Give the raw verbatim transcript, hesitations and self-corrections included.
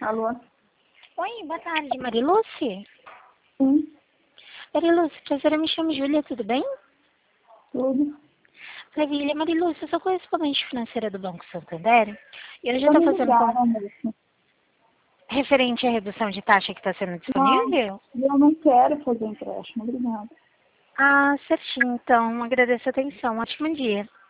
Alô? Oi, boa tarde, Marilúcia? Sim, Marilúcia, prazer, eu me chamo Júlia, tudo bem? tudo. Maravilha, Marilúcia, eu sou correspondente financeira do Banco Santander e eu já Só estou me fazendo com... ligaram, moça. referente à redução de taxa que está sendo Não, disponível. eu não quero fazer empréstimo, obrigada. Ah, certinho, então, agradeço a atenção, ótimo dia.